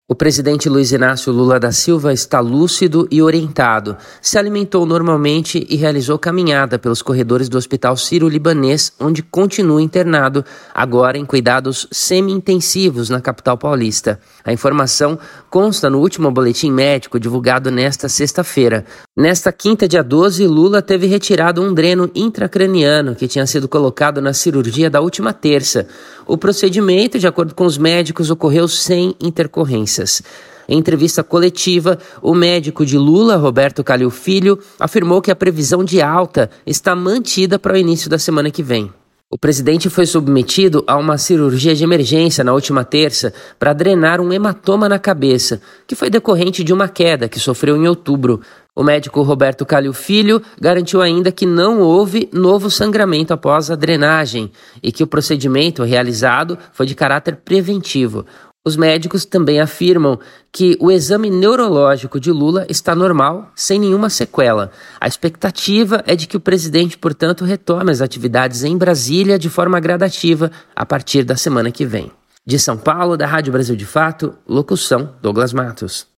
O presidente Luiz Inácio Lula da Silva está lúcido e orientado. Se alimentou normalmente e realizou caminhada pelos corredores do Hospital Sírio-Libanês, onde continua internado, agora em cuidados semi-intensivos na capital paulista. A informação consta no último boletim médico divulgado nesta sexta-feira. Nesta quinta, dia 12, Lula teve retirado um dreno intracraniano que tinha sido colocado na cirurgia da última terça. O procedimento, de acordo com os médicos, ocorreu sem intercorrências. Em entrevista coletiva, o médico de Lula, Roberto Calil Filho, afirmou que a previsão de alta está mantida para o início da semana que vem. O presidente foi submetido a uma cirurgia de emergência na última terça para drenar um hematoma na cabeça, que foi decorrente de uma queda que sofreu em outubro. O médico Roberto Calil Filho garantiu ainda que não houve novo sangramento após a drenagem e que o procedimento realizado foi de caráter preventivo. Os médicos também afirmam que o exame neurológico de Lula está normal, sem nenhuma sequela. A expectativa é de que o presidente, portanto, retome as atividades em Brasília de forma gradativa a partir da semana que vem. De São Paulo, da Rádio Brasil de Fato, locução Douglas Matos.